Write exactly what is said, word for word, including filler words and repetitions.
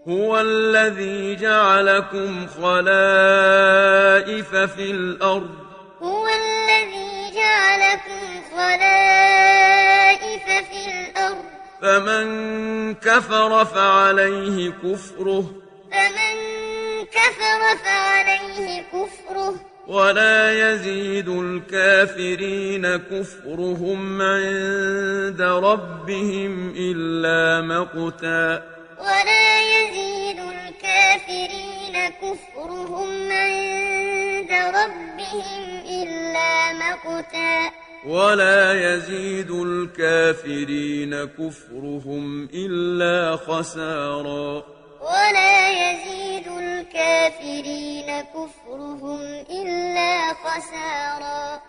هو الذي جعلكم خلائف في الأرض هو الذي جعلكم خلائف في الأرض فمن كفر فعليه كفره فمن كفر فعليه كفره ولا يزيد الكافرين كفرهم عند ربهم إلا مقتا ولا يزيد الكافرين كفرهم عند ربهم إلا مقتا ولا يزيد الكافرين كفرهم إلا خسارا ولا يزيد الكافرين كفرهم إلا خسارا